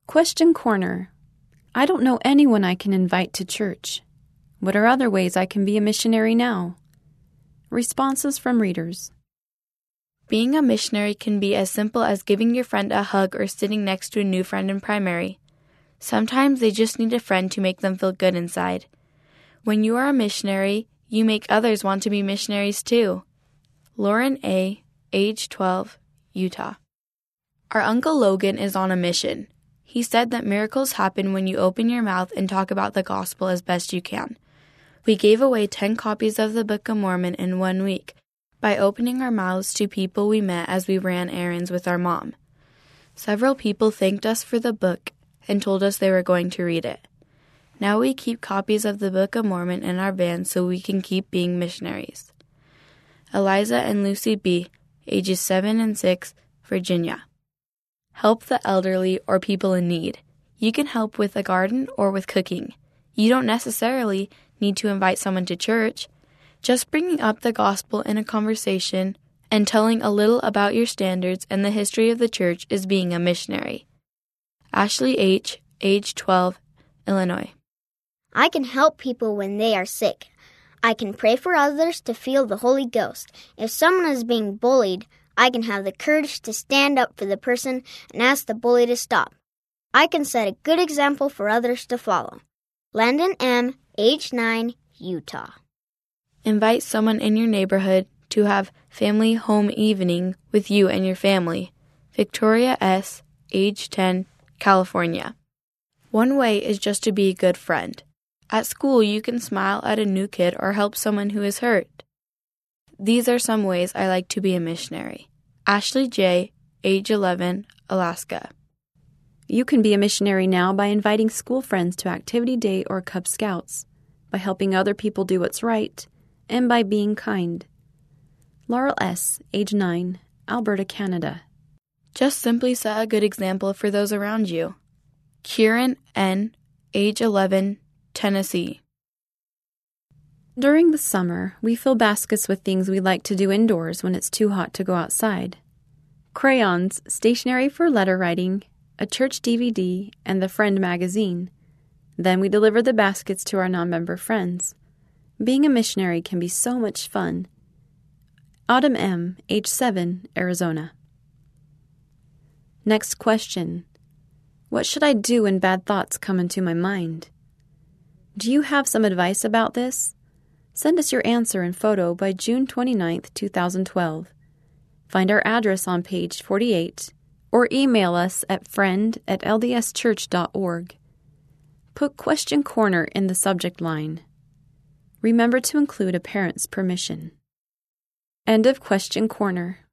Question Corner. I don't know anyone I can invite to church. What are other ways I can be a missionary now? Responses from readers. Being a missionary can be as simple as giving your friend a hug or sitting next to a new friend in primary. Sometimes they just need a friend to make them feel good inside. When you are a missionary, you make others want to be missionaries too. Lauren A., age 12, Utah. Our Uncle Logan is on a mission. He said that miracles happen when you open your mouth and talk about the gospel as best you can. We gave away 10 copies of the Book of Mormon in 1 week by opening our mouths to people we met as we ran errands with our mom. Several people thanked us for the book and told us they were going to read it. Now we keep copies of the Book of Mormon in our van so we can keep being missionaries. Eliza and Lucy B., ages 7 and 6, Virginia. Help the elderly or people in need. You can help with a garden or with cooking. You don't necessarily need to invite someone to church. Just bringing up the gospel in a conversation and telling a little about your standards and the history of the church is being a missionary. Ashley H., age 12, Illinois. I can help people when they are sick. I can pray for others to feel the Holy Ghost. If someone is being bullied, I can have the courage to stand up for the person and ask the bully to stop. I can set a good example for others to follow. Landon M., age 9, Utah. Invite someone in your neighborhood to have family home evening with you and your family. Victoria S., age 10, California. One way is just to be a good friend. At school, you can smile at a new kid or help someone who is hurt. These are some ways I like to be a missionary. Ashley J., age 11, Alaska. You can be a missionary now by inviting school friends to Activity Day or Cub Scouts, by helping other people do what's right, and by being kind. Laurel S., age 9, Alberta, Canada. Just simply set a good example for those around you. Kieran N., age 11, Tennessee. During the summer, we fill baskets with things we like to do indoors when it's too hot to go outside. Crayons, stationery for letter writing, a church DVD, and the Friend magazine. Then we deliver the baskets to our non-member friends. Being a missionary can be so much fun. Autumn M., age 7, Arizona. Next question. What should I do when bad thoughts come into my mind? Do you have some advice about this? Send us your answer and photo by June 29, 2012. Find our address on page 48 or email us at friend@ldschurch.org. Put Question Corner in the subject line. Remember to include a parent's permission. End of Question Corner.